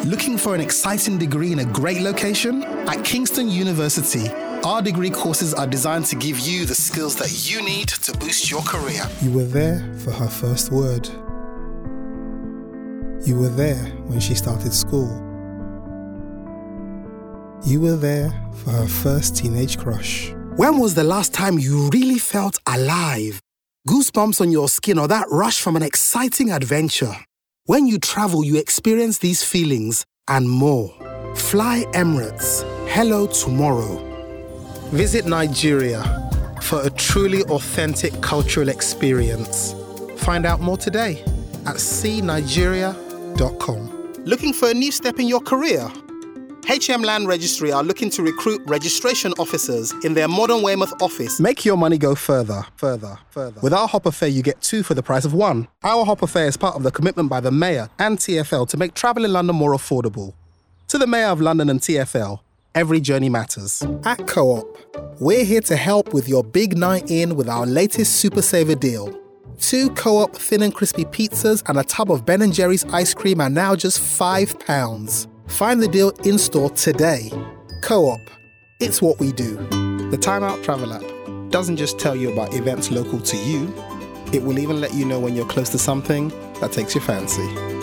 Looking for an exciting degree in a great location? At Kingston University, our degree courses are designed to give you the skills that you need to boost your career. You were there for her first word. You were there when she started school. You were there for her first teenage crush. When was the last time you really felt alive? Goosebumps on your skin or that rush from an exciting adventure? When you travel, you experience these feelings and more. Fly Emirates. Hello tomorrow. Visit Nigeria for a truly authentic cultural experience. Find out more today at cnigeria.com. Looking for a new step in your career? HM Land Registry are looking to recruit registration officers in their Modern Weymouth office. Make your money go further. With our Hopper Fare, you get 2 for the price of 1. Our Hopper Fare is part of the commitment by the Mayor and TfL to make travel in London more affordable. To the Mayor of London and TfL, every journey matters. At Co-op, we're here to help with your big night in with our latest Super Saver deal. 2 Co-op thin and crispy pizzas and a tub of Ben & Jerry's ice cream are now just £5. Find the deal in-store today. Co-op. It's what we do. The Time Out Travel app doesn't just tell you about events local to you. It will even let you know when you're close to something that takes your fancy.